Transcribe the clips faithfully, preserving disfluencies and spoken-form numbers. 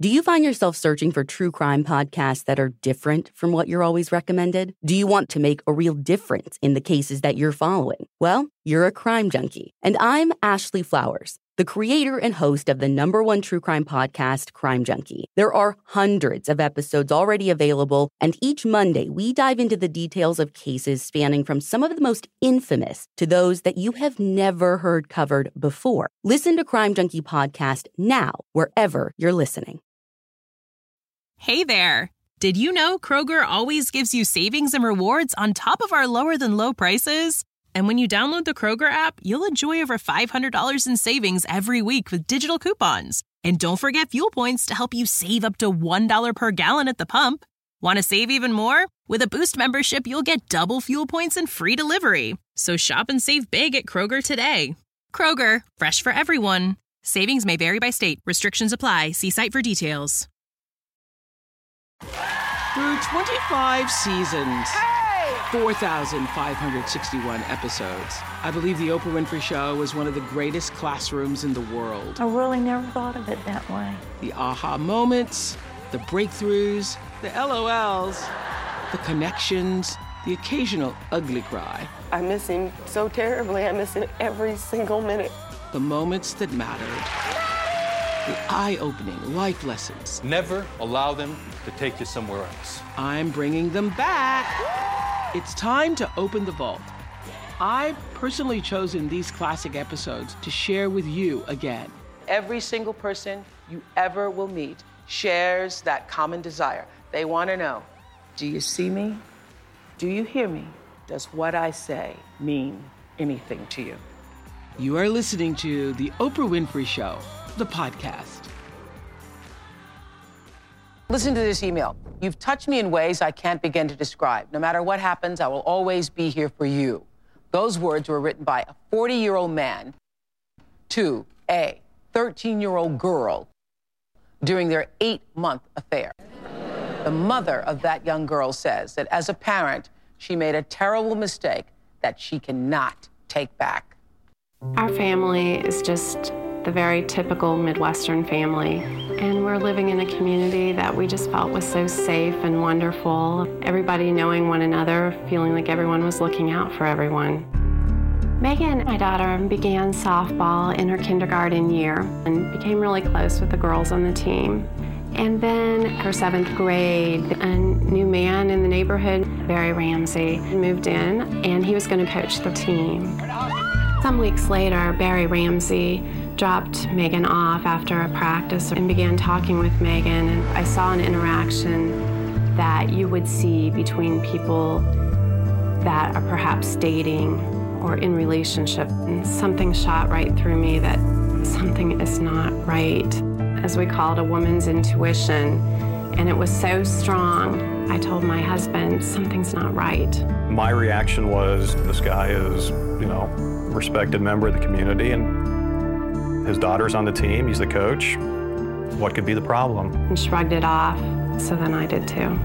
Do you find yourself searching for true crime podcasts that are different from what you're always recommended? Do you want to make a real difference in the cases that you're following? Well, you're a crime junkie. And I'm Ashley Flowers, the creator and host of the number one true crime podcast, Crime Junkie. There are hundreds of episodes already available, and each Monday we dive into the details of cases spanning from some of the most infamous to those that you have never heard covered before. Listen to Crime Junkie Podcast now, wherever you're listening. Hey there! Did you know Kroger always gives you savings and rewards on top of our lower-than-low prices? And when you download the Kroger app, you'll enjoy over five hundred dollars in savings every week with digital coupons. And don't forget fuel points to help you save up to one dollar per gallon at the pump. Want to save even more? With a Boost membership, you'll get double fuel points and free delivery. So shop and save big at Kroger today. Kroger, fresh for everyone. Savings may vary by state. Restrictions apply. See site for details. Through twenty-five seasons, four thousand five hundred sixty-one episodes, I believe The Oprah Winfrey Show is one of the greatest classrooms in the world. I really never thought of it that way. The aha moments, the breakthroughs, the L O Ls, the connections, the occasional ugly cry. I miss him so terribly. I miss him every single minute. The moments that mattered. The eye-opening life lessons. Never allow them to take you somewhere else. I'm bringing them back. It's time to open the vault. I've personally chosen these classic episodes to share with you again. Every single person you ever will meet shares that common desire. They want to know, do you see me? Do you hear me? Does what I say mean anything to you? You are listening to The Oprah Winfrey Show, the podcast. Listen to this email. You've touched me in ways I can't begin to describe. No matter what happens, I will always be here for you. Those words were written by a forty-year-old man to a thirteen-year-old girl during their eight-month affair. The mother of that young girl says that as a parent, she made a terrible mistake that she cannot take back. Our family is just the very typical Midwestern family. And we're living in a community that we just felt was so safe and wonderful. Everybody knowing one another, feeling like everyone was looking out for everyone. Megan, my daughter, began softball in her kindergarten year and became really close with the girls on the team. And then her seventh grade, a new man in the neighborhood, Barry Ramsey, moved in, and he was going to coach the team. Some weeks later, Barry Ramsey dropped Megan off after a practice and began talking with Megan, and I saw an interaction that you would see between people that are perhaps dating or in relationship, and something shot right through me that something is not right. As we call it, a woman's intuition, and it was so strong. I told my husband, something's not right. My reaction was, this guy is, you know, a respected member of the community, and his daughter's on the team, he's the coach. What could be the problem? And shrugged it off, so then I did too.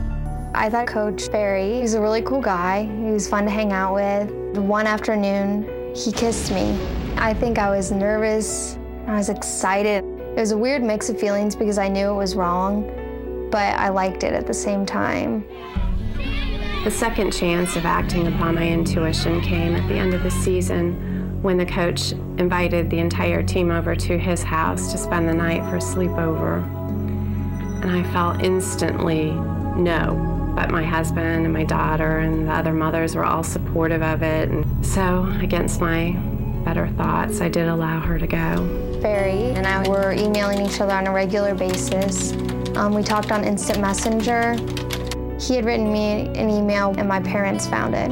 I thought Coach Barry, he's a really cool guy. He was fun to hang out with. One afternoon, he kissed me. I think I was nervous, I was excited. It was a weird mix of feelings because I knew it was wrong, but I liked it at the same time. The second chance of acting upon my intuition came at the end of the season when the coach invited the entire team over to his house to spend the night for a sleepover. And I felt instantly no. But my husband and my daughter and the other mothers were all supportive of it. And so, against my better thoughts, I did allow her to go. Barry and I were emailing each other on a regular basis. Um, we talked on Instant Messenger. He had written me an email and my parents found it.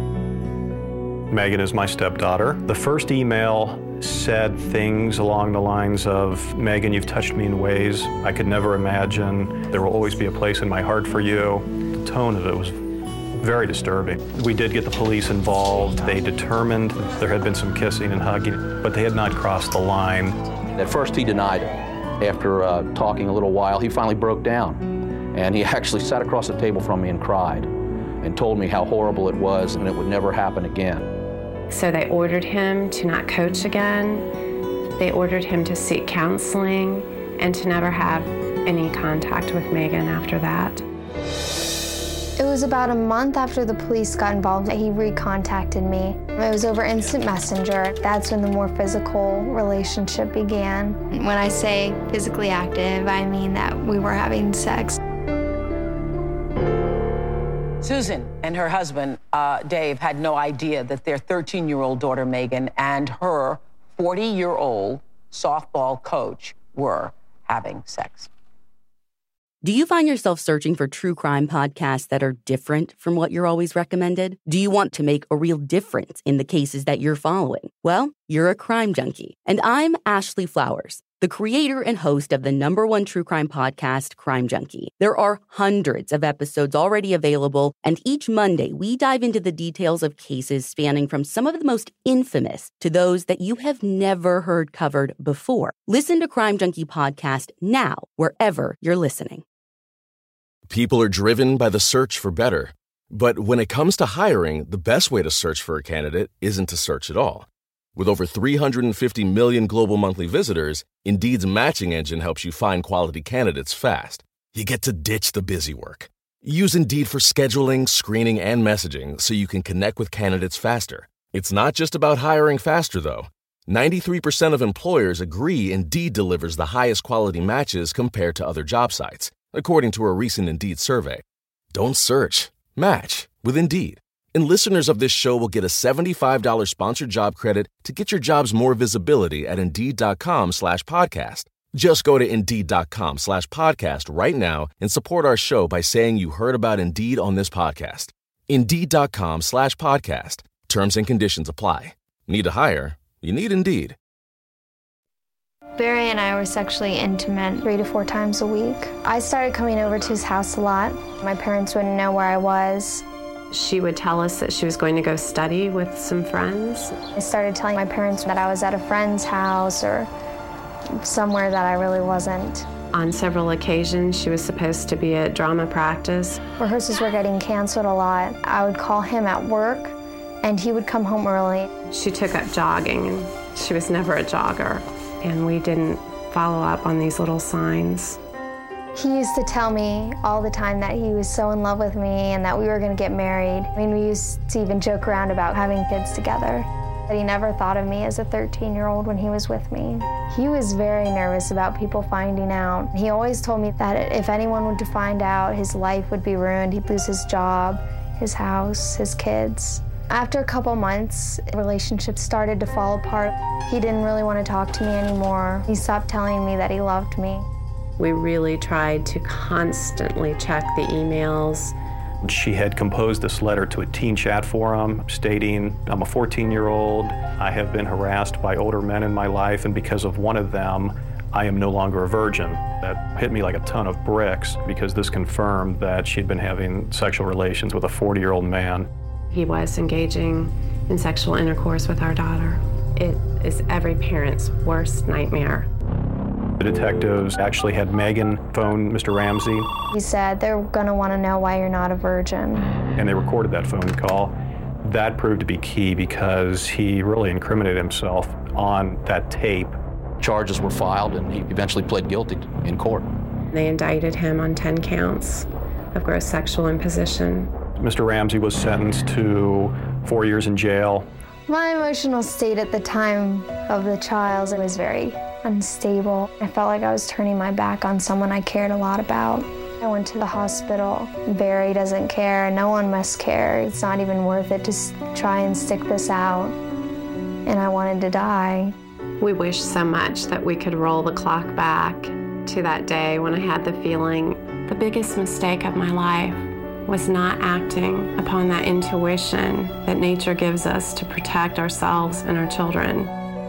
Megan is my stepdaughter. The first email said things along the lines of, Megan, you've touched me in ways I could never imagine. There will always be a place in my heart for you. The tone of it was very disturbing. We did get the police involved. They determined there had been some kissing and hugging, but they had not crossed the line. At first he denied it. After uh, talking a little while, he finally broke down. And he actually sat across the table from me and cried and told me how horrible it was and it would never happen again. So they ordered him to not coach again. They ordered him to seek counseling. and to never have any contact with Megan after that. It was about a month after the police got involved that he recontacted me. It was over Instant Messenger. That's when the more physical relationship began. When I say physically active, I mean that we were having sex. Susan and her husband, uh, Dave, had no idea that their thirteen-year-old daughter, Megan, and her forty-year-old softball coach were having sex. Do you find yourself searching for true crime podcasts that are different from what you're always recommended? Do you want to make a real difference in the cases that you're following? Well, you're a crime junkie. And I'm Ashley Flowers, the creator and host of the number one true crime podcast, Crime Junkie. There are hundreds of episodes already available, and each Monday we dive into the details of cases spanning from some of the most infamous to those that you have never heard covered before. Listen to Crime Junkie Podcast now, wherever you're listening. People are driven by the search for better. But when it comes to hiring, the best way to search for a candidate isn't to search at all. With over three hundred fifty million global monthly visitors, Indeed's matching engine helps you find quality candidates fast. You get to ditch the busy work. Use Indeed for scheduling, screening, and messaging so you can connect with candidates faster. It's not just about hiring faster, though. ninety-three percent of employers agree Indeed delivers the highest quality matches compared to other job sites, according to a recent Indeed survey. Don't search. Match with Indeed. And listeners of this show will get a seventy-five dollars sponsored job credit to get your jobs more visibility at Indeed.com slash podcast. Just go to Indeed.com slash podcast right now and support our show by saying you heard about Indeed on this podcast. Indeed.com slash podcast. Terms and conditions apply. Need to hire? You need Indeed. Barry and I were sexually intimate three to four times a week. I started coming over to his house a lot. My parents wouldn't know where I was. She would tell us that she was going to go study with some friends. I started telling my parents that I was at a friend's house or somewhere that I really wasn't. On several occasions, she was supposed to be at drama practice. Rehearsals were getting canceled a lot. I would call him at work, and he would come home early. She took up jogging, and she was never a jogger. And we didn't follow up on these little signs. He used to tell me all the time that he was so in love with me and that we were going to get married. I mean, we used to even joke around about having kids together. But he never thought of me as a thirteen-year-old when he was with me. He was very nervous about people finding out. He always told me that if anyone were to find out, his life would be ruined. He'd lose his job, his house, his kids. After a couple months, relationships started to fall apart. He didn't really want to talk to me anymore. He stopped telling me that he loved me. We really tried to constantly check the emails. She had composed this letter to a teen chat forum stating, I'm a fourteen-year-old, I have been harassed by older men in my life, and because of one of them, I am no longer a virgin. That hit me like a ton of bricks because this confirmed that she'd been having sexual relations with a forty-year-old man. He was engaging in sexual intercourse with our daughter. It is every parent's worst nightmare. The detectives actually had Megan phone Mister Ramsey. He said, they're gonna wanna know why you're not a virgin. And they recorded that phone call. That proved to be key because he really incriminated himself on that tape. Charges were filed and he eventually pled guilty in court. They indicted him on ten counts of gross sexual imposition. Mister Ramsey was sentenced to four years in jail. My emotional state at the time of the trials was very unstable. I felt like I was turning my back on someone I cared a lot about. I went to the hospital. Barry doesn't care. No one must care. It's not even worth it to try and stick this out. And I wanted to die. We wish so much that we could roll the clock back to that day when I had the feeling the biggest mistake of my life was not acting upon that intuition that nature gives us to protect ourselves and our children.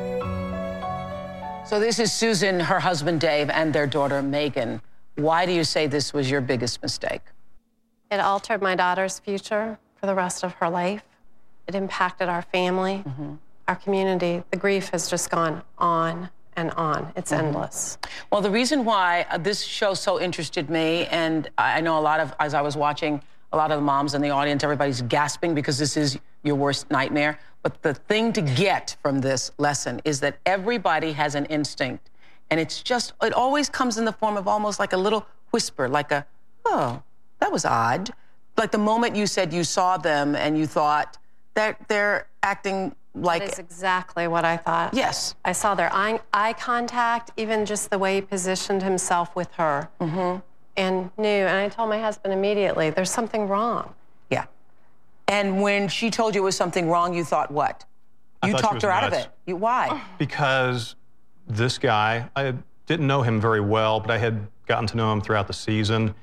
So this is Susan, her husband Dave, and their daughter Megan. Why do you say this was your biggest mistake? It altered my daughter's future for the rest of her life. It impacted our family, mm-hmm. our community. The grief has just gone on and on. It's mm-hmm. endless. Well, the reason why this show so interested me, and I know a lot of, as I was watching, a lot of the moms in the audience, everybody's gasping because this is your worst nightmare. But the thing to get from this lesson is that everybody has an instinct. And it's just, it always comes in the form of almost like a little whisper, like a, oh, that was odd. Like the moment you said you saw them and you thought that they're acting like... That is exactly what I thought. Yes. I saw their eye, eye contact, even just the way he positioned himself with her. Mm-hmm. And knew, and I told my husband immediately, there's something wrong. Yeah. And when she told you it was something wrong, you thought what? You talked her out of it. You, why? Because this guy, I didn't know him very well, but I had gotten to know him throughout the season.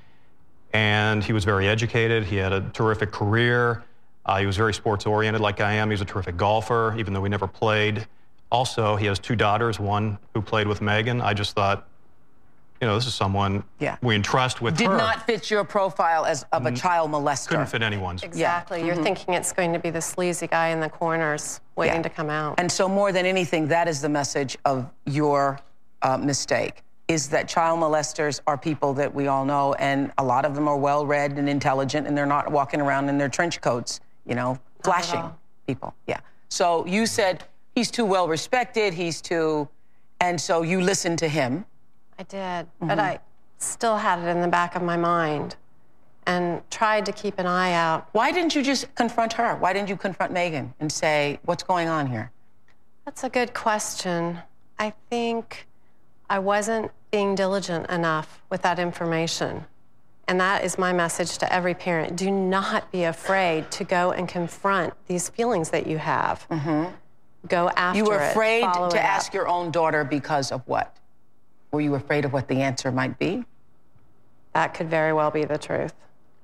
And he was very educated. He had a terrific career. Uh, he was very sports-oriented like I am. He was a terrific golfer, even though we never played. Also, he has two daughters, one who played with Megan. I just thought, you know, this is someone yeah. we entrust with Did her. Did not fit your profile as of a child molester. Couldn't fit anyone's. Exactly. Yeah. You're mm-hmm. thinking it's going to be the sleazy guy in the corners waiting yeah. to come out. And so more than anything, that is the message of your uh, mistake, is that child molesters are people that we all know, and a lot of them are well-read and intelligent, and they're not walking around in their trench coats, you know, flashing people. Yeah. So you said he's too well-respected, he's too... And so you listened to him. I did, mm-hmm. but I still had it in the back of my mind and tried to keep an eye out. Why didn't you just confront her? Why didn't you confront Megan and say, what's going on here? That's a good question. I think I wasn't being diligent enough with that information. And that is my message to every parent. Do not be afraid to go and confront these feelings that you have. Mm-hmm. Go after it. You were afraid it, to ask your own daughter because of what? Were you afraid of what the answer might be? That could very well be the truth.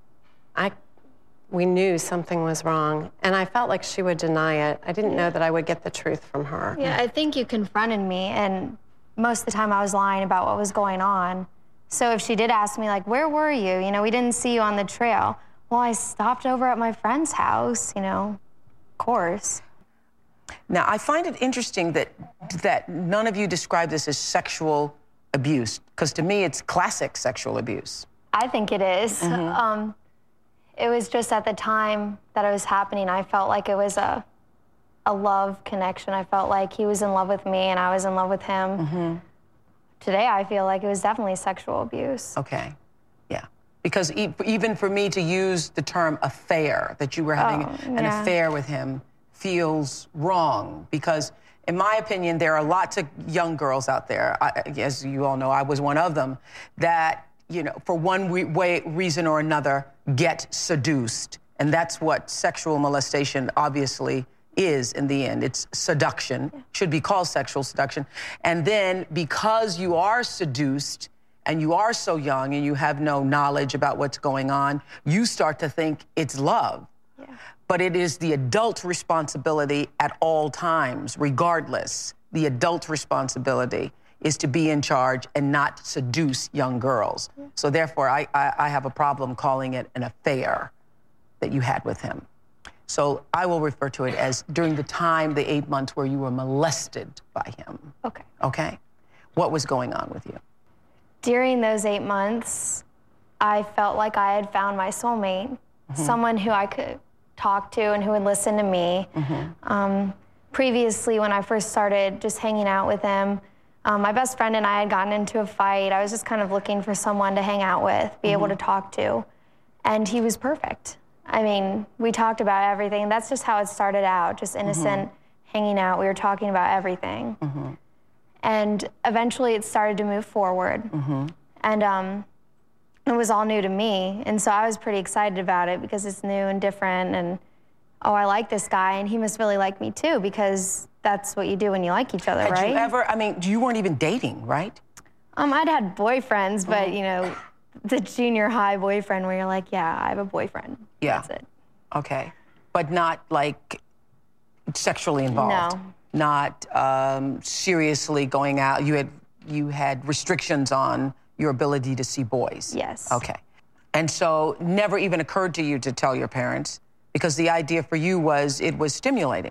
I, we knew something was wrong, and I felt like she would deny it. I didn't know that I would get the truth from her. Yeah, I think you confronted me, and most of the time I was lying about what was going on. So if she did ask me, like, where were you? You know, we didn't see you on the trail. Well, I stopped over at my friend's house, you know, of course. Now, I find it interesting that, that none of you describe this as sexual abuse, because to me, it's classic sexual abuse. I think it is. Mm-hmm. um, it was just at the time that it was happening, I felt like it was a, a love connection. I felt like he was in love with me and I was in love with him. Mm-hmm. Today, I feel like it was definitely sexual abuse. Okay, yeah. Because e even for me to use the term affair, that you were having oh, an yeah. affair with him, feels wrong. Because in my opinion, there are lots of young girls out there, I, as you all know, I was one of them, that, you know, for one re way, reason or another, get seduced. And that's what sexual molestation obviously is in the end. It's seduction, should be called sexual seduction. And then because you are seduced and you are so young and you have no knowledge about what's going on, you start to think it's love. Yeah. But it is the adult responsibility at all times, regardless. The adult responsibility is to be in charge and not seduce young girls. Yeah. So therefore, I, I, I have a problem calling it an affair that you had with him. So I will refer to it as during the time, the eight months where you were molested by him. Okay. Okay? What was going on with you? During those eight months, I felt like I had found my soulmate, mm-hmm. someone who I could talk to and who would listen to me. Mm-hmm. um, previously, when I first started just hanging out with him, um, my best friend and I had gotten into a fight. I was just kind of looking for someone to hang out with, be mm-hmm. able to talk to, and he was perfect. I mean, we talked about everything. That's just how it started out, just innocent, mm-hmm. hanging out. We were talking about everything. Mm-hmm. And eventually it started to move forward. Mm-hmm. And um, it was all new to me. And so I was pretty excited about it because it's new and different. And, oh, I like this guy, and he must really like me too, because that's what you do when you like each other, had right? Had you ever, I mean, you weren't even dating, right? Um, I'd had boyfriends, but, mm-hmm. you know, the junior high boyfriend where you're like, yeah, I have a boyfriend. Yeah. That's it. Okay. But not, like, sexually involved? No. Not um, seriously going out? You had, you had restrictions on your ability to see boys? Yes. Okay. And so never even occurred to you to tell your parents, because the idea for you was it was stimulating?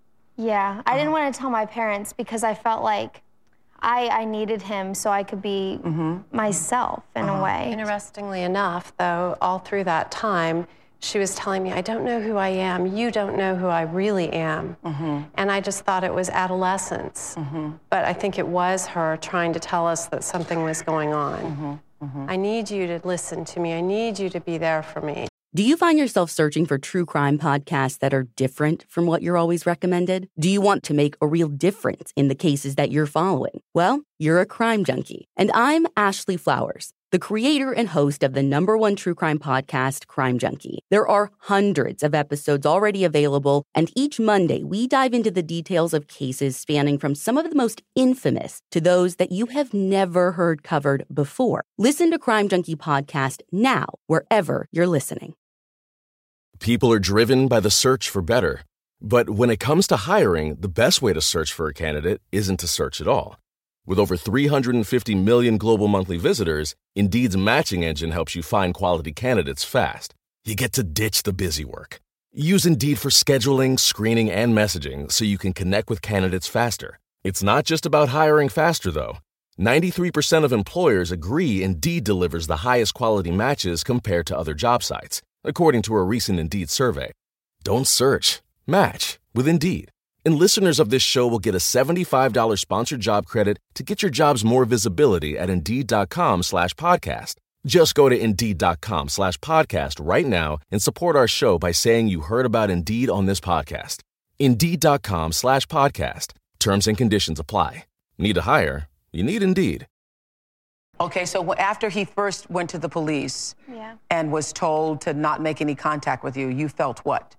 Yeah. I uh-huh. didn't want to tell my parents because I felt like I, I needed him so I could be mm-hmm. myself in uh-huh. a way. Interestingly enough, though, all through that time, she was telling me, I don't know who I am. You don't know who I really am. Mm-hmm. And I just thought it was adolescence. Mm-hmm. But I think it was her trying to tell us that something was going on. Mm-hmm. Mm-hmm. I need you to listen to me. I need you to be there for me. Do you find yourself searching for true crime podcasts that are different from what you're always recommended? Do you want to make a real difference in the cases that you're following? Well, you're a crime junkie. And I'm Ashley Flowers, the creator and host of the number one true crime podcast, Crime Junkie. There are hundreds of episodes already available, and each Monday we dive into the details of cases spanning from some of the most infamous to those that you have never heard covered before. Listen to Crime Junkie Podcast now, wherever you're listening. People are driven by the search for better. But when it comes to hiring, the best way to search for a candidate isn't to search at all. With over three hundred fifty million global monthly visitors, Indeed's matching engine helps you find quality candidates fast. You get to ditch the busy work. Use Indeed for scheduling, screening, and messaging so you can connect with candidates faster. It's not just about hiring faster, though. ninety-three percent of employers agree Indeed delivers the highest quality matches compared to other job sites, according to a recent Indeed survey. Don't search. Match with Indeed. And listeners of this show will get a seventy-five dollars sponsored job credit to get your jobs more visibility at Indeed.com slash podcast. Just go to Indeed.com slash podcast right now and support our show by saying you heard about Indeed on this podcast. Indeed.com slash podcast. Terms and conditions apply. Need to hire? You need Indeed. Okay, so after he first went to the police Yeah. and was told to not make any contact with you, you felt what?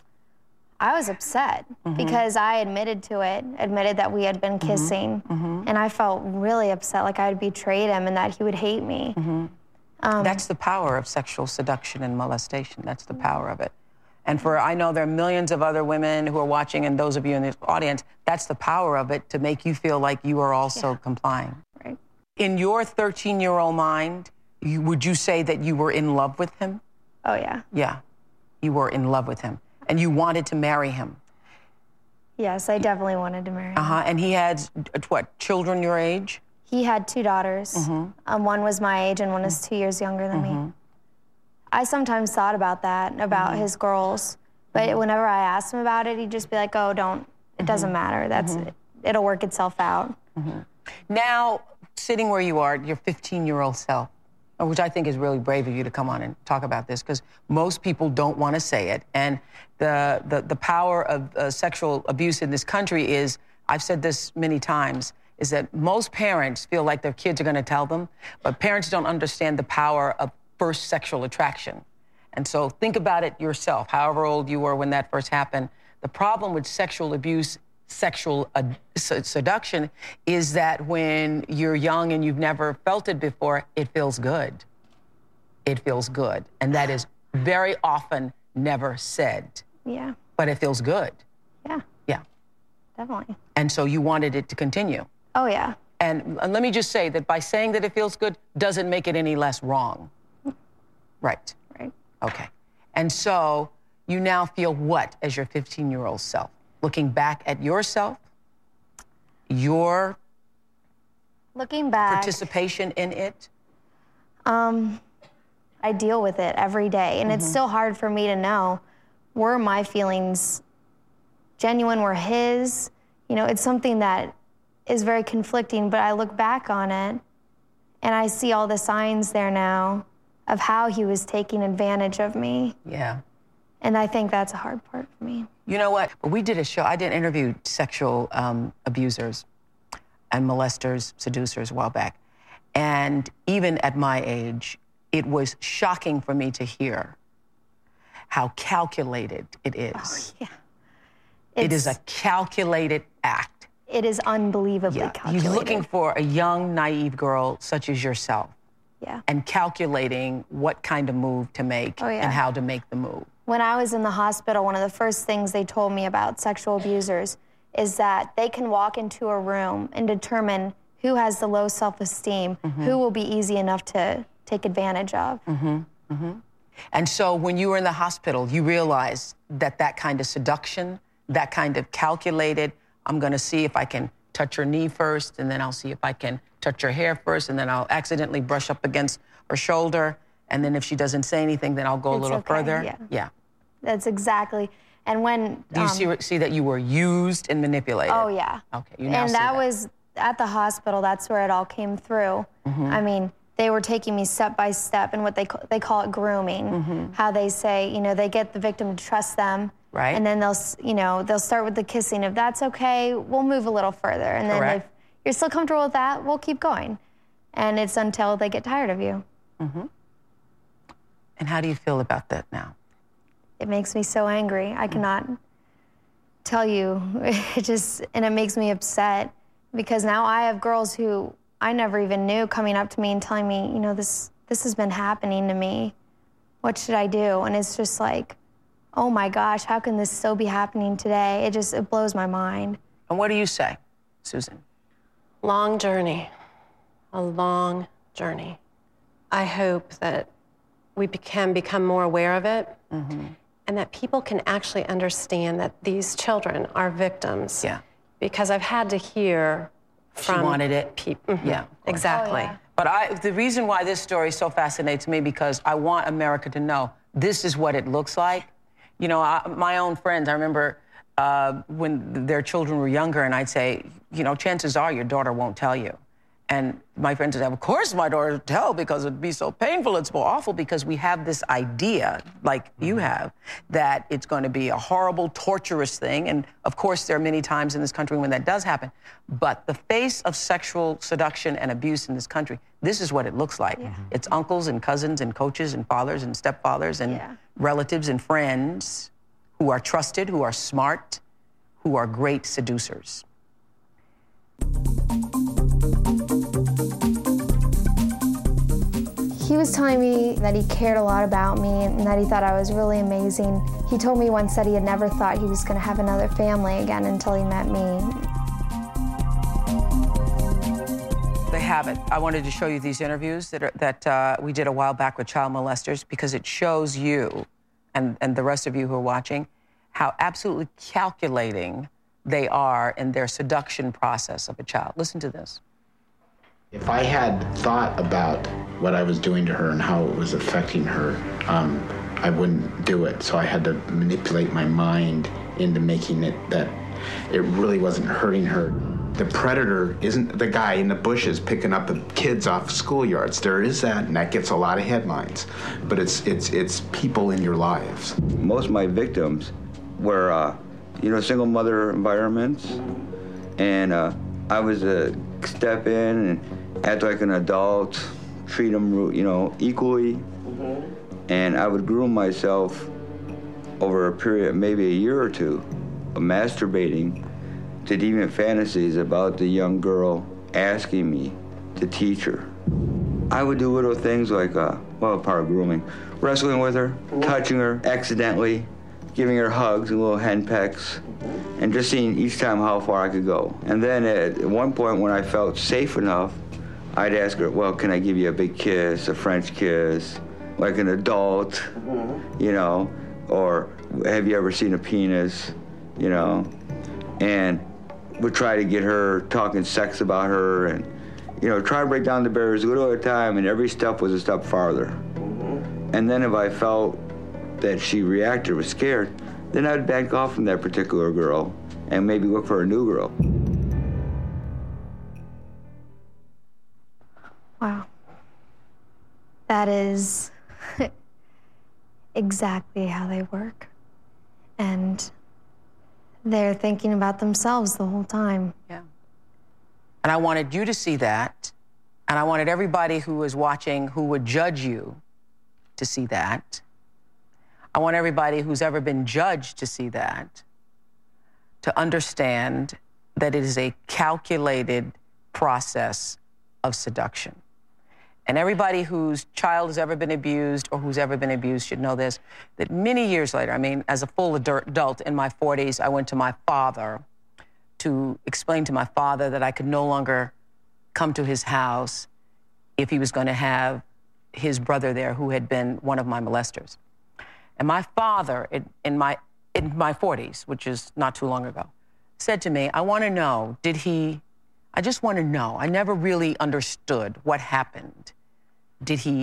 I was upset mm-hmm. because I admitted to it, admitted that we had been kissing, mm-hmm. and I felt really upset, like I had betrayed him and that he would hate me. Mm-hmm. Um, That's the power of sexual seduction and molestation. That's the power of it. And for, I know there are millions of other women who are watching, and those of you in the audience, that's the power of it, to make you feel like you are also yeah. complying. Right. In your thirteen-year-old mind, you, would you say that you were in love with him? Oh, yeah. Yeah, you were in love with him. And you wanted to marry him? Yes, I definitely wanted to marry him. Uh-huh. And he had, what, children your age? He had two daughters. Mm-hmm. Um, one was my age and one is two years younger than mm-hmm. me. I sometimes thought about that, about mm-hmm. his girls. But mm-hmm. whenever I asked him about it, he'd just be like, oh, don't, it mm-hmm. doesn't matter. That's mm-hmm. it, it'll work itself out. Mm-hmm. Now, sitting where you are, your fifteen-year-old self, which I think is really brave of you to come on and talk about this, because most people don't want to say it. And the, the, the power of uh, sexual abuse in this country is, I've said this many times, is that most parents feel like their kids are going to tell them, but parents don't understand the power of first sexual attraction. And so think about it yourself, however old you were when that first happened. The problem with sexual abuse, sexual uh, seduction, is that when you're young and you've never felt it before, it feels good. It feels good. And that is very often never said. Yeah. But it feels good. Yeah. Yeah. Definitely. And so you wanted it to continue. Oh, yeah. And, and let me just say that by saying that it feels good doesn't make it any less wrong. Right. Right. Okay. And so you now feel what as your fifteen-year-old self? Looking back at yourself, your Looking back, participation in it? Um, I deal with it every day, and mm-hmm. it's still hard for me to know, were my feelings genuine, were his? You know, it's something that is very conflicting, but I look back on it, and I see all the signs there now of how he was taking advantage of me. Yeah. And I think that's a hard part for me. You know what? We did a show. I did interview sexual um, abusers and molesters, seducers a while back. And even at my age, it was shocking for me to hear how calculated it is. Oh, yeah. It's, it is a calculated act. It is unbelievably yeah. calculated. You're looking for a young, naive girl such as yourself. Yeah. And calculating what kind of move to make oh, yeah. and how to make the move. When I was in the hospital, one of the first things they told me about sexual abusers is that they can walk into a room and determine who has the low self-esteem, mm-hmm. who will be easy enough to take advantage of. Mm-hmm. Mm-hmm. And so when you were in the hospital, you realized that that kind of seduction, that kind of calculated, I'm going to see if I can touch her knee first, and then I'll see if I can touch her hair first, and then I'll accidentally brush up against her shoulder, And then if she doesn't say anything, then I'll go a It's little okay, further. yeah. Yeah. That's exactly. And when Do you um, see, see that you were used and manipulated? Oh yeah. Okay. You now and see that, that was at the hospital. That's where it all came through. Mm-hmm. I mean, they were taking me step by step, and what they ca- they call it grooming. Mm-hmm. How they say, you know, they get the victim to trust them. Right. And then they'll, s- you know, they'll start with the kissing. If that's okay, we'll move a little further. And then Correct. if you're still comfortable with that, we'll keep going. And it's until they get tired of you. Mm-hmm. And how do you feel about that now? It makes me so angry. I cannot tell you. It just, and it makes me upset because now I have girls who I never even knew coming up to me and telling me, you know, this this has been happening to me. What should I do? And it's just like, oh my gosh, how can this still be happening today? It just, it blows my mind. And what do you say, Susan? Long journey, a long journey. I hope that we be- can become more aware of it, mm-hmm. and that people can actually understand that these children are victims. Yeah. Because I've had to hear from She wanted it. people. Mm-hmm. Yeah. Exactly. Oh, yeah. But I, the reason why this story so fascinates me because I want America to know this is what it looks like. You know, I, my own friends, I remember uh, when their children were younger, and I'd say, you know, chances are your daughter won't tell you. And my friends would say, of course my daughter would tell because it'd be so painful, it's so awful, because we have this idea, like you have, that it's going to be a horrible, torturous thing. And of course, there are many times in this country when that does happen. But the face of sexual seduction and abuse in this country, this is what it looks like. Yeah. It's uncles and cousins and coaches and fathers and stepfathers and yeah. relatives and friends who are trusted, who are smart, who are great seducers. He was telling me that he cared a lot about me and that he thought I was really amazing. He told me once that he had never thought he was going to have another family again until he met me. They have it. I wanted to show you these interviews that, are, that uh, we did a while back with child molesters because it shows you and, and the rest of you who are watching how absolutely calculating they are in their seduction process of a child. Listen to this. If I had thought about what I was doing to her and how it was affecting her, um, I wouldn't do it. So I had to manipulate my mind into making it that it really wasn't hurting her. The predator isn't the guy in the bushes picking up the kids off schoolyards. There is that, and that gets a lot of headlines. But it's it's it's people in your lives. Most of my victims were, uh, you know, single mother environments, and uh, I was a step in and act like an adult, treat them, you know, equally, mm-hmm. and I would groom myself over a period, maybe a year or two, of masturbating to deviant fantasies about the young girl asking me to teach her. I would do little things like, uh, well, part of grooming, wrestling with her, touching her accidentally, giving her hugs and little hen pecks, and just seeing each time how far I could go. And then at one point when I felt safe enough, I'd ask her, well, can I give you a big kiss, a French kiss, like an adult, you know, or have you ever seen a penis, you know? And would try to get her talking sex about her and, you know, try to break down the barriers a little at a time, and every step was a step farther. And then if I felt that she reacted, was scared, then I'd back off from that particular girl and maybe look for a new girl. Wow. That is exactly how they work. And they're thinking about themselves the whole time. Yeah. And I wanted you to see that. And I wanted everybody who was watching who would judge you to see that. I want everybody who's ever been judged to see that, to understand that it is a calculated process of seduction. And everybody whose child has ever been abused or who's ever been abused should know this, that many years later, I mean, as a full adult in my forties, I went to my father to explain to my father that I could no longer come to his house if he was going to have his brother there who had been one of my molesters. And my father, in, in my in my forties, which is not too long ago, said to me, I want to know, did he, I just want to know. I never really understood what happened. Did he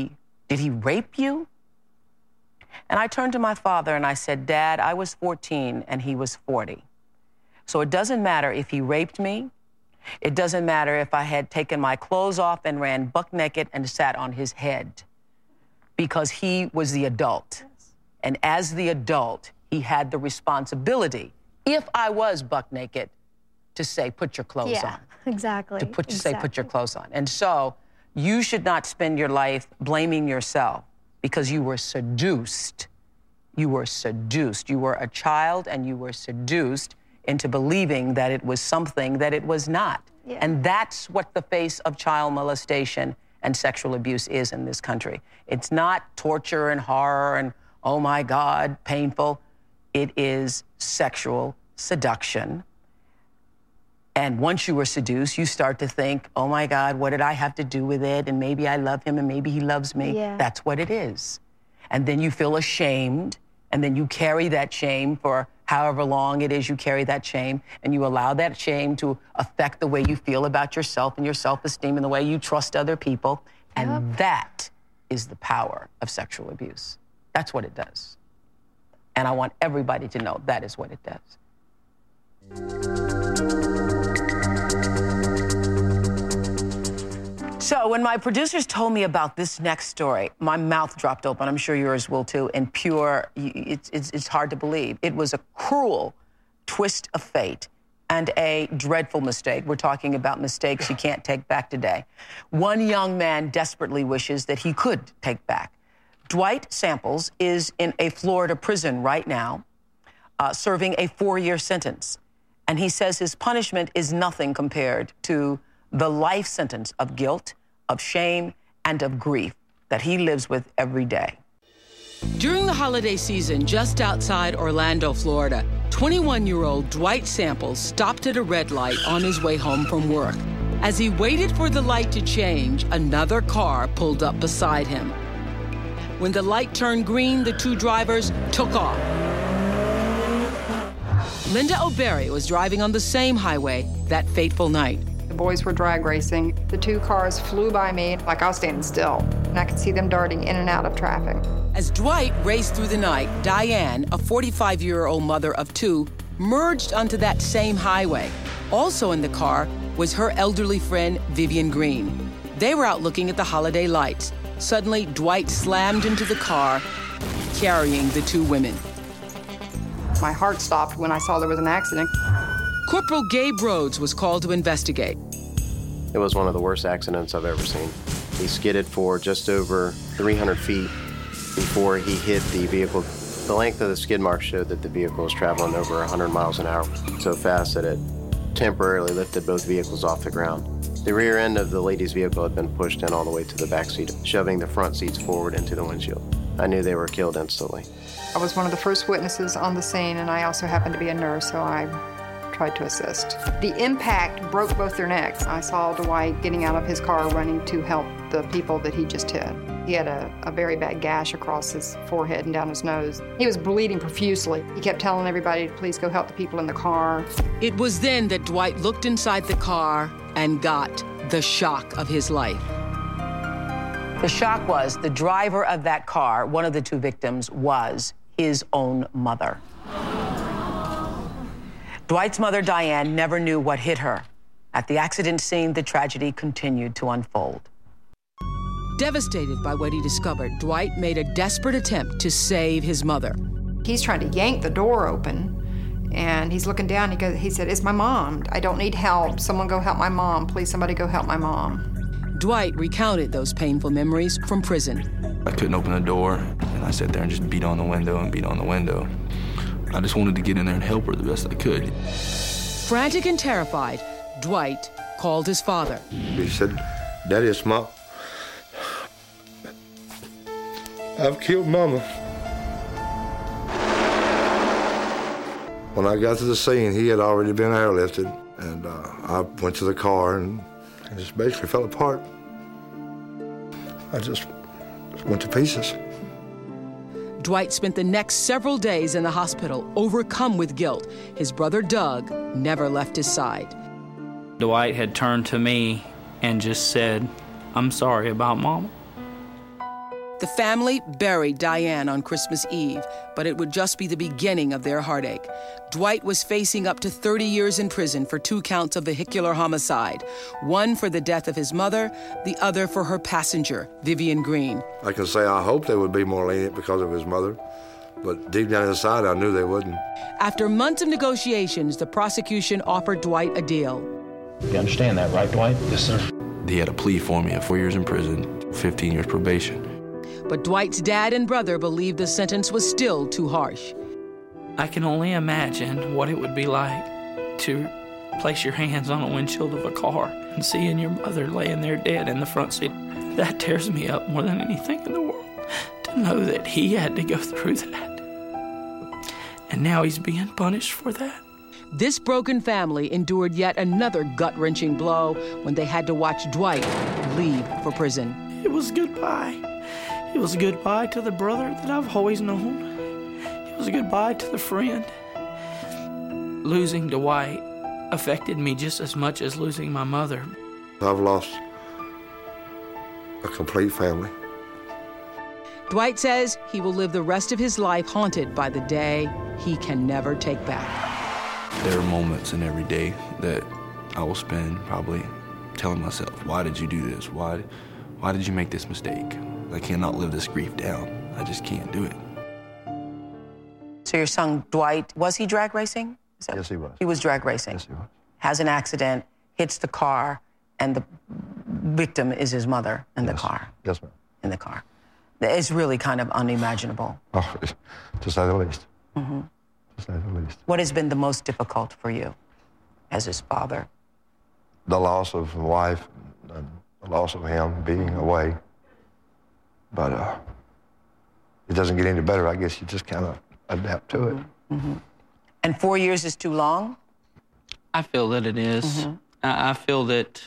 Did he rape you? And I turned to my father and I said, Dad, I was fourteen and he was forty. So it doesn't matter if he raped me. It doesn't matter if I had taken my clothes off and ran buck naked and sat on his head, because he was the adult. And as the adult, he had the responsibility, if I was buck naked, to say, put your clothes yeah, on. Exactly. To put, exactly. say, put your clothes on. And so you should not spend your life blaming yourself because you were seduced. You were seduced. You were a child and you were seduced into believing that it was something that it was not. Yeah. And that's what the face of child molestation and sexual abuse is in this country. It's not torture and horror and, oh my God, painful. It is sexual seduction. And once you were seduced, you start to think, oh my God, what did I have to do with it? And maybe I love him and maybe he loves me. Yeah. That's what it is. And then you feel ashamed, and then you carry that shame for however long it is you carry that shame, and you allow that shame to affect the way you feel about yourself and your self-esteem and the way you trust other people. And Yep. that is the power of sexual abuse. That's what it does. And I want everybody to know that is what it does. So when my producers told me about this next story, my mouth dropped open. I'm sure yours will too. And pure, it's, it's, it's hard to believe. It was a cruel twist of fate and a dreadful mistake. We're talking about mistakes you can't take back today. One young man desperately wishes that he could take back. Dwight Samples is in a Florida prison right now, uh, serving a four-year sentence. And he says his punishment is nothing compared to the life sentence of guilt, of shame, and of grief that he lives with every day. During the holiday season, just outside Orlando, Florida, twenty-one-year-old Dwight Samples stopped at a red light on his way home from work. As he waited for the light to change, another car pulled up beside him. When the light turned green, the two drivers took off. Linda O'Berry was driving on the same highway that fateful night. The boys were drag racing. The two cars flew by me like I was standing still, and I could see them darting in and out of traffic. As Dwight raced through the night, Diane, a forty-five-year-old mother of two, merged onto that same highway. Also in the car was her elderly friend, Vivian Green. They were out looking at the holiday lights. Suddenly, Dwight slammed into the car, carrying the two women. My heart stopped when I saw there was an accident. Corporal Gabe Rhodes was called to investigate. It was one of the worst accidents I've ever seen. He skidded for just over three hundred feet before he hit the vehicle. The length of the skid mark showed that the vehicle was traveling over one hundred miles an hour, so fast that it temporarily lifted both vehicles off the ground. The rear end of the lady's vehicle had been pushed in all the way to the back seat, shoving the front seats forward into the windshield. I knew they were killed instantly. I was one of the first witnesses on the scene, and I also happened to be a nurse, so I tried to assist. The impact broke both their necks. I saw Dwight getting out of his car running to help the people that he just hit. He had a, a very bad gash across his forehead and down his nose. He was bleeding profusely. He kept telling everybody to please go help the people in the car. It was then that Dwight looked inside the car and got the shock of his life. The shock was the driver of that car, one of the two victims, was his own mother. Dwight's mother, Diane, never knew what hit her. At the accident scene, the tragedy continued to unfold. Devastated by what he discovered, Dwight made a desperate attempt to save his mother. He's trying to yank the door open, and he's looking down. He goes, he said, "It's my mom. I don't need help. Someone go help my mom. Please, somebody go help my mom." Dwight recounted those painful memories from prison. I couldn't open the door, and I sat there and just beat on the window and beat on the window. I just wanted to get in there and help her the best I could. Frantic and terrified, Dwight called his father. He said, "Daddy, it's Mom. I've killed Mama." When I got to the scene, he had already been airlifted, and uh, I went to the car and it just basically fell apart. I just went to pieces. Dwight spent the next several days in the hospital, overcome with guilt. His brother, Doug, never left his side. Dwight had turned to me and just said, "I'm sorry about Mama." The family buried Diane on Christmas Eve, but it would just be the beginning of their heartache. Dwight was facing up to thirty years in prison for two counts of vehicular homicide, one for the death of his mother, the other for her passenger, Vivian Green. I can say I hope they would be more lenient because of his mother, but deep down inside, I knew they wouldn't. After months of negotiations, the prosecution offered Dwight a deal. You understand that, right, Dwight? Yes, sir. He had a plea for me of four years in prison, fifteen years probation. But Dwight's dad and brother believed the sentence was still too harsh. I can only imagine what it would be like to place your hands on a windshield of a car and seeing your mother laying there dead in the front seat. That tears me up more than anything in the world, to know that he had to go through that. And now he's being punished for that. This broken family endured yet another gut-wrenching blow when they had to watch Dwight leave for prison. It was goodbye. It was goodbye to the brother that I've always known. It was goodbye to the friend. Losing Dwight affected me just as much as losing my mother. I've lost a complete family. Dwight says he will live the rest of his life haunted by the day he can never take back. There are moments in every day that I will spend probably telling myself, why did you do this? Why, why did you make this mistake? I cannot live this grief down. I just can't do it. So your son, Dwight, was he drag racing? That, yes, he was. He was drag racing. Yes, he was. Has an accident, hits the car, and the victim is his mother in yes. the car. Yes, ma'am. In the car. It's really kind of unimaginable. Oh, to say the least. Mm-hmm. To say the least. What has been the most difficult for you as his father? The loss of a wife, and the loss of him being away. But uh, it doesn't get any better. I guess you just kind of adapt to it. Mm-hmm. And four years is too long? I feel that it is. Mm-hmm. I, I feel that,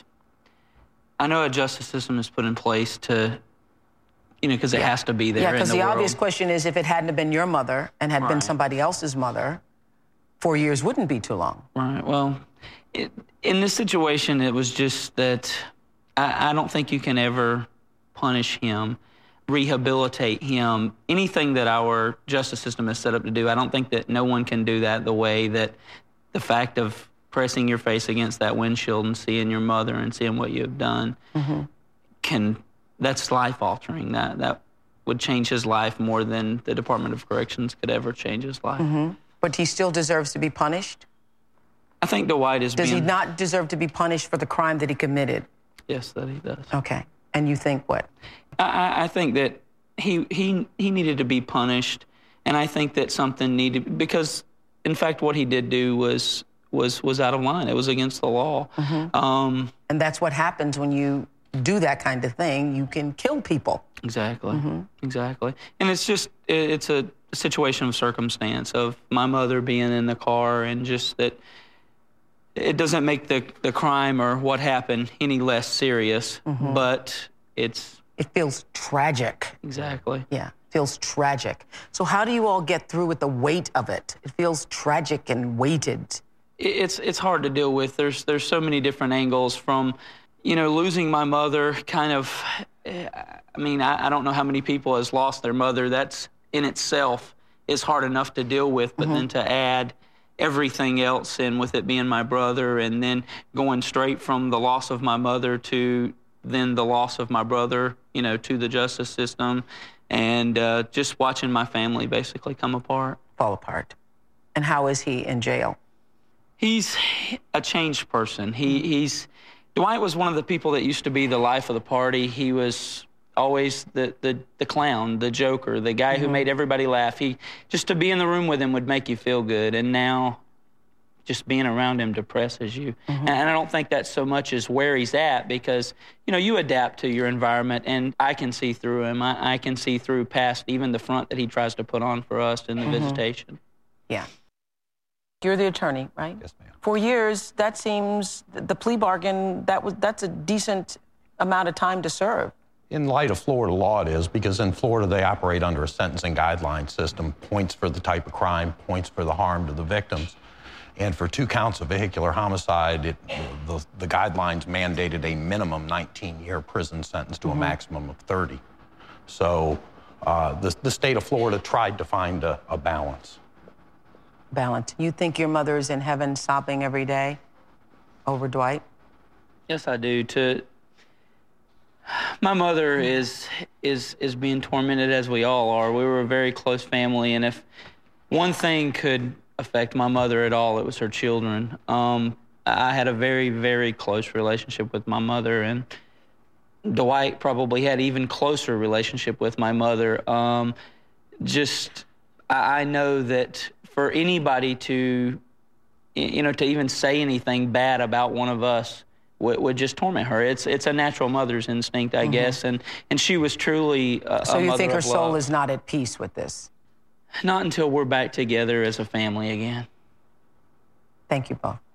I know a justice system is put in place to, you know, because it yeah. has to be there. Yeah, because the, the world. obvious question is if it hadn't have been your mother and had right. been somebody else's mother, four years wouldn't be too long. Right, well, it, in this situation, it was just that I, I don't think you can ever punish him, rehabilitate him, anything that our justice system is set up to do. I don't think that no one can do that the way that the fact of pressing your face against that windshield and seeing your mother and seeing what you have done mm-hmm. can, that's life-altering. That, that would change his life more than the Department of Corrections could ever change his life. Mm-hmm. But he still deserves to be punished? I think Dwight is Does being... he not deserve to be punished for the crime that he committed? Yes, that he does. Okay. And you think what? I, I think that he, he, he needed to be punished, and I think that something needed... Because, in fact, what he did do was was was out of line. It was against the law. Mm-hmm. Um, and that's what happens when you do that kind of thing. You can kill people. Exactly. Mm-hmm. Exactly. And it's just, it, it's a situation of circumstance of my mother being in the car, and just that it doesn't make the, the crime or what happened any less serious, mm-hmm. but it's... It feels tragic. Exactly. Yeah, feels tragic. So how do you all get through with the weight of it? It feels tragic and weighted. It's it's hard to deal with. There's there's so many different angles from, you know, losing my mother, kind of, I mean, I, I don't know how many people has lost their mother. That's in itself is hard enough to deal with, but mm-hmm. then to add everything else in with it being my brother, and then going straight from the loss of my mother to then the loss of my brother, you know, to the justice system, and uh, just watching my family basically come apart. Fall apart. And how is he in jail? He's a changed person. He, he's, Dwight was one of the people that used to be the life of the party. He was always the, the, the clown, the joker, the guy mm-hmm. who made everybody laugh. He, just to be in the room with him would make you feel good. And now just being around him depresses you. Mm-hmm. And I don't think that's so much as where he's at, because, you know, you adapt to your environment, and I can see through him. I, I can see through past even the front that he tries to put on for us in the mm-hmm. visitation. Yeah. You're the attorney, right? Yes, ma'am. Four years, that seems, the plea bargain, that was that's a decent amount of time to serve. In light of Florida law, it is, because in Florida they operate under a sentencing guideline system, points for the type of crime, points for the harm to the victims. And for two counts of vehicular homicide, it, the, the guidelines mandated a minimum nineteen-year prison sentence to mm-hmm. a maximum of thirty. So uh, the, the state of Florida tried to find a, a balance. Balance. You think your mother is in heaven sobbing every day over Dwight? Yes, I do. To my mother is is is being tormented as we all are. We were a very close family, and if one thing could affect my mother at all, it was her children. Um, I had a very, very close relationship with my mother, and Dwight probably had even closer relationship with my mother. Um, just, I, I know that for anybody to, you know, to even say anything bad about one of us would, would just torment her. It's it's a natural mother's instinct, I mm-hmm. guess, and and she was truly a, so a you mother think her of soul love. is not at peace with this? Not until we're back together as a family again. Thank you both.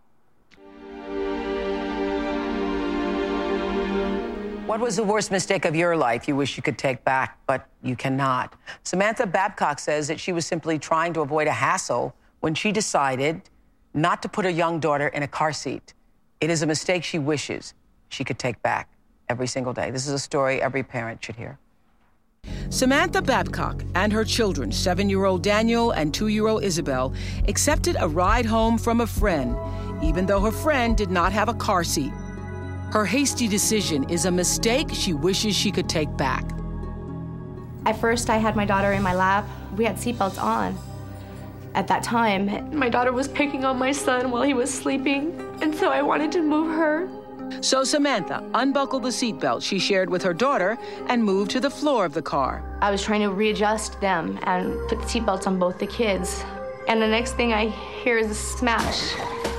What was the worst mistake of your life you wish you could take back, but you cannot? Samantha Babcock says that she was simply trying to avoid a hassle when she decided not to put her young daughter in a car seat. It is a mistake she wishes she could take back every single day. This is a story every parent should hear. Samantha Babcock and her children, seven-year-old Daniel and two-year-old Isabel, accepted a ride home from a friend, even though her friend did not have a car seat. Her hasty decision is a mistake she wishes she could take back. At first, I had my daughter in my lap. We had seatbelts on. At that time, my daughter was picking on my son while he was sleeping, and so I wanted to move her. So Samantha unbuckled the seatbelt she shared with her daughter and moved to the floor of the car. I was trying to readjust them and put seatbelts on both the kids. And the next thing I hear is a smash.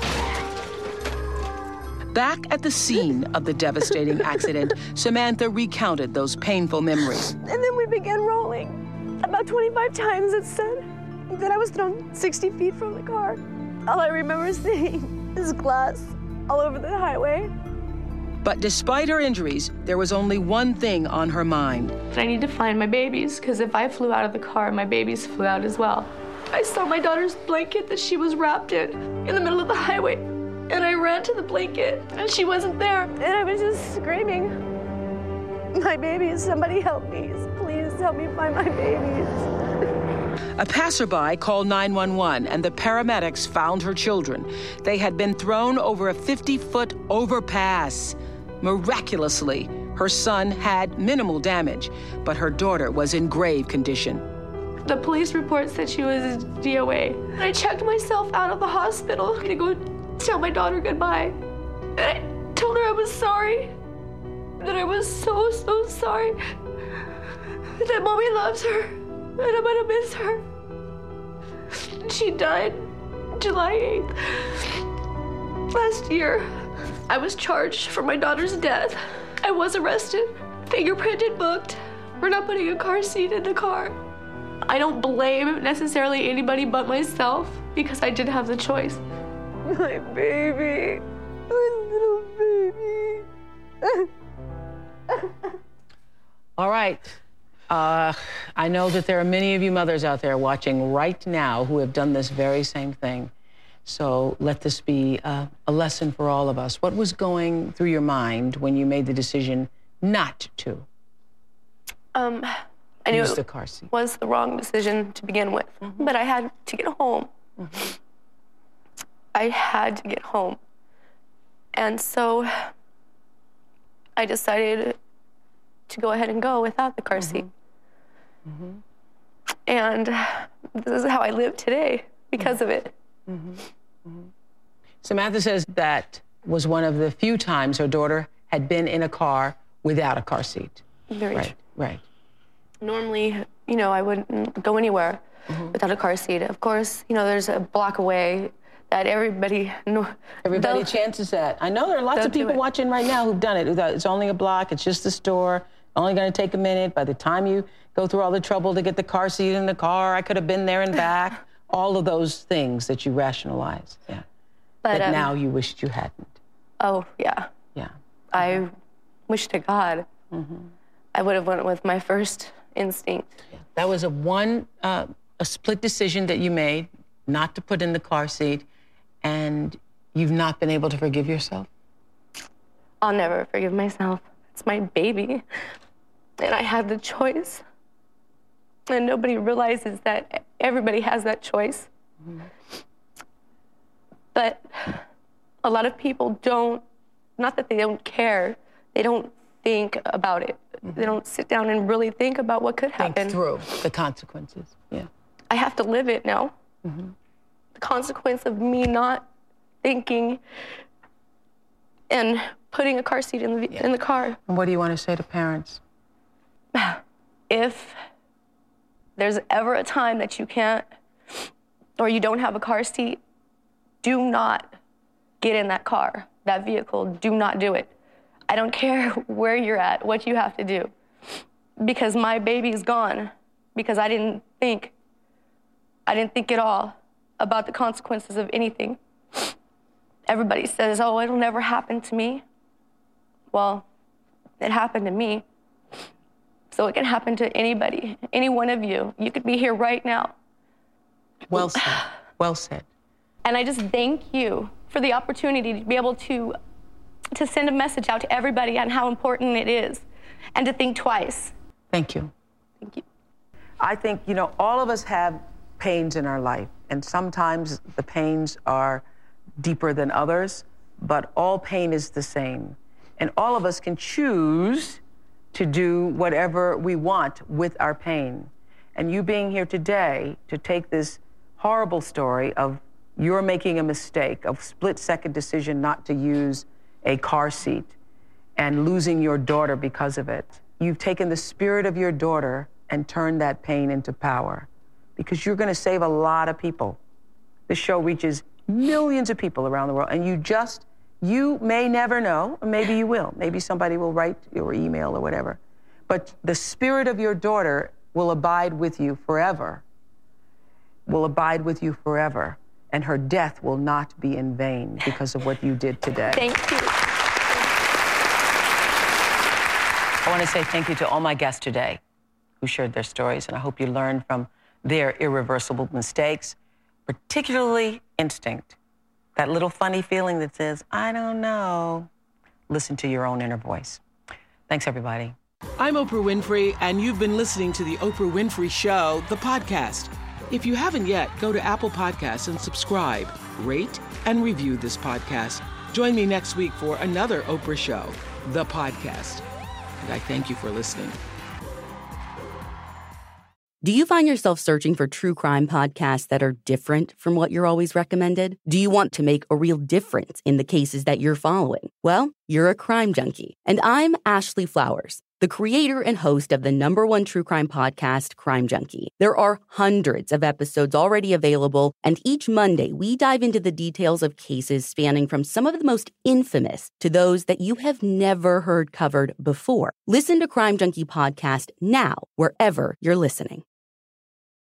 Back at the scene of the devastating accident, Samantha recounted those painful memories. And then we began rolling. About twenty-five times it said. Then I was thrown sixty feet from the car. All I remember seeing is glass all over the highway. But despite her injuries, there was only one thing on her mind. I need to find my babies, because if I flew out of the car, my babies flew out as well. I saw my daughter's blanket that she was wrapped in, in the middle of the highway. And I ran to the blanket, and she wasn't there. And I was just screaming, my babies, somebody help me. Please help me find my babies. A passerby called nine one one, and the paramedics found her children. They had been thrown over a fifty-foot overpass. Miraculously, her son had minimal damage, but her daughter was in grave condition. The police report said she was D O A. And I checked myself out of the hospital to go tell my daughter goodbye. And I told her I was sorry. That I was so, so sorry. That Mommy loves her. And I'm gonna miss her. She died July eighth. Last year, I was charged for my daughter's death. I was arrested, fingerprinted, booked. We're not putting a car seat in the car. I don't blame necessarily anybody but myself because I did have the choice. My baby, my little baby. All right. Uh, I know that there are many of you mothers out there watching right now who have done this very same thing. So let this be uh, a lesson for all of us. What was going through your mind when you made the decision not to? Um, I knew use the it car seat. was the wrong decision to begin with, mm-hmm. but I had to get home. Mm-hmm. I had to get home. And so I decided to go ahead and go without the car mm-hmm. seat. Mm-hmm. And this is how I live today because mm-hmm. of it. Mm-hmm. Mm-hmm. Samantha says that was one of the few times her daughter had been in a car without a car seat. Very right, true. Right. Normally, you know, I wouldn't go anywhere mm-hmm. without a car seat. Of course, you know, there's a block away that everybody know. Everybody chances that. I know there are lots of people watching right now who've done it. It's only a block, it's just the store, only gonna take a minute. By the time you go through all the trouble to get the car seat in the car, I could have been there and back. All of those things that you rationalize, yeah. But that um, now you wished you hadn't. Oh, yeah. Yeah. I mm-hmm. wish to God mm-hmm. I would have went with my first instinct. Yeah. That was a one, uh, a split decision that you made, not to put in the car seat, and you've not been able to forgive yourself? I'll never forgive myself. It's my baby. And I had the choice. And nobody realizes that everybody has that choice. Mm-hmm. But a lot of people don't, not that they don't care, they don't think about it. Mm-hmm. They don't sit down and really think about what could happen. Think through the consequences, yeah. I have to live it now. Mm-hmm. The consequence of me not thinking and putting a car seat in the, yeah. in the car. And what do you want to say to parents? If there's ever a time that you can't or you don't have a car seat, do not get in that car, that vehicle. Do not do it. I don't care where you're at, what you have to do, because my baby's gone, because I didn't think, I didn't think at all about the consequences of anything. Everybody says, oh, it'll never happen to me. Well, it happened to me. So it can happen to anybody, any one of you. You could be here right now. Well said, well said. And I just thank you for the opportunity to be able to, to send a message out to everybody on how important it is and to think twice. Thank you. Thank you. I think, you know, all of us have pains in our life, and sometimes the pains are deeper than others, but all pain is the same. And all of us can choose to do whatever we want with our pain. And you being here today to take this horrible story of you're making a mistake, of split-second decision not to use a car seat and losing your daughter because of it. You've taken the spirit of your daughter and turned that pain into power, because you're gonna save a lot of people. This show reaches millions of people around the world, and you just, you may never know, or maybe you will. Maybe somebody will write or email or whatever. But the spirit of your daughter will abide with you forever, will abide with you forever. And her death will not be in vain because of what you did today. Thank you. I want to say thank you to all my guests today who shared their stories, and I hope you learned from their irreversible mistakes, particularly instinct. That little funny feeling that says, I don't know. Listen to your own inner voice. Thanks, everybody. I'm Oprah Winfrey, and you've been listening to The Oprah Winfrey Show, the podcast. If you haven't yet, go to Apple Podcasts and subscribe, rate, and review this podcast. Join me next week for another Oprah Show, the podcast. And I thank you for listening. Do you find yourself searching for true crime podcasts that are different from what you're always recommended? Do you want to make a real difference in the cases that you're following? Well, you're a crime junkie. And I'm Ashley Flowers, the creator and host of the number one true crime podcast, Crime Junkie. There are hundreds of episodes already available, and each Monday we dive into the details of cases spanning from some of the most infamous to those that you have never heard covered before. Listen to Crime Junkie podcast now, wherever you're listening.